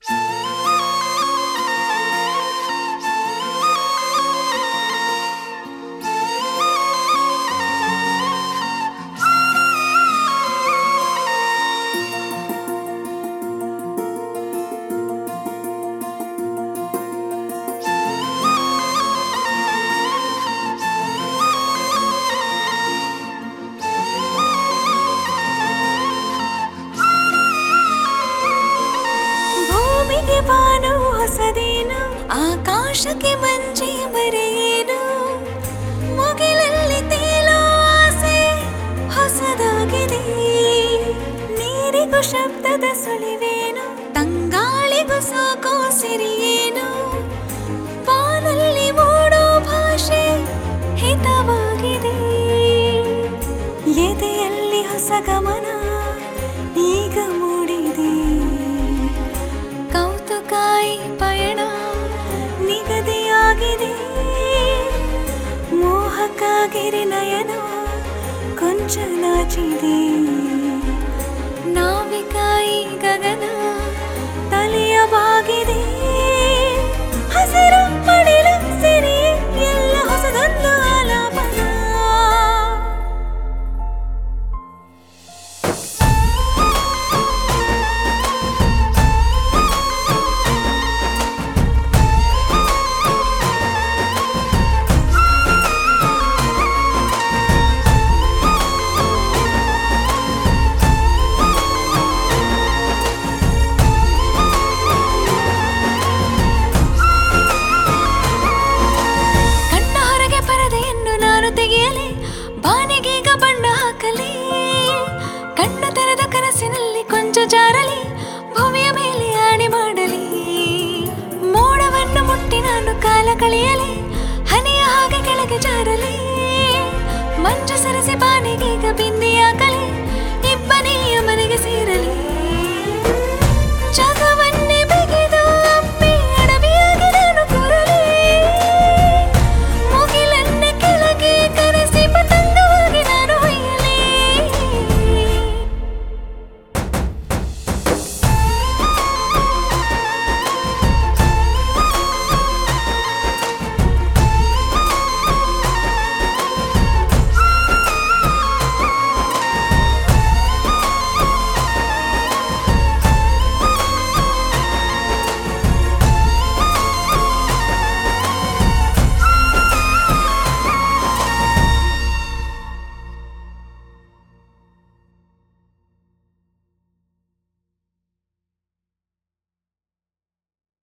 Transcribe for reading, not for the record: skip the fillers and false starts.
ಬಾನು ಹೊಸದೇನು, ಆಕಾಶಕ್ಕೆ ಮಂಜಿ ಮರೆಯೇನು, ಮುಗಿಲಲ್ಲಿ ತೇಲೋ ಆಸೆ ಹೊಸದಾಗಿದೆ. ನೀರಿಗೂ ಶಬ್ದದ ಸುಳಿವೇನು, ತಂಗಾಳಿಗೂ ಸೋಕೋ ಸಿರಿಯೇನು, ಬಾನಲ್ಲಿ ಮೂಡೋ ಭಾಷೆ ಹಿತವಾಗಿದೆ. ಎದೆಯಲ್ಲಿ ಹೊಸ ಗಮನ ಈಗ ಮೂಡಿದೆ, ಕೌತುಕಾಯಿ ಪಯಣ ನಿಗದಿಯಾಗಿದೆ. ಮೋಹಕ್ಕಾಗಿರಿ ನಯನ ಕೊಂಚ ನಾಚಿದೆ, ನಾವಿಕಾಯಿ ಗಗನ ತಲೆಯ ಬಾಗಿದೆ. ಹಸಿರು ಪಡಿಲು ಸಿರಿ ಎಲ್ಲ ಹೊಸದೊಂದು ಆಲಾಪನ. ತೆಗೆಯಲಿ ಬಾನಿಗೀಗ ಬಣ್ಣ ಹಾಕಲಿ, ಕಣ್ಣ ತೆರೆದ ಕನಸಿನಲ್ಲಿ ಕೊಂಚ ಜಾರಲಿ, ಭೂಮಿಯ ಮೇಲೆ ಆಣೆ ಮಾಡಲಿ. ಮೋಡವನ್ನು ಮುಟ್ಟಿ ನಾನು ಕಾಲ ಕಳೆಯಲಿ, ಹನಿಯ ಹಾಗೆ ಕೆಳಗೆ ಜಾರಲಿ, ಮಂಜು ಸರಿಸಿ ಬಾನಿಗೀಗ ಬಿಂದಿಯಾಗಲಿ.